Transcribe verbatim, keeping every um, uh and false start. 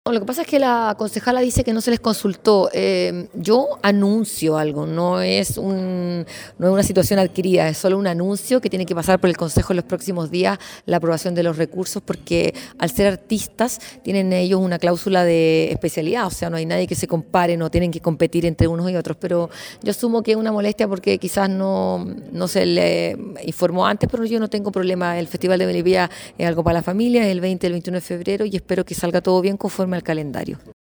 No, lo que pasa es que la concejala dice que no se les consultó. Eh, yo anuncio algo, no es, un, no es una situación adquirida, es solo un anuncio que tiene que pasar por el Consejo en los próximos días, la aprobación de los recursos, porque al ser artistas tienen ellos una cláusula de especialidad, o sea, no hay nadie que se compare, no tienen que competir entre unos y otros, pero yo asumo que es una molestia porque quizás no, no se le informó antes, pero yo no tengo problema. El Festival de Melipilla es algo para la familia, es el veinte y el veintiuno de febrero y espero que salga todo bien conforme al calendario.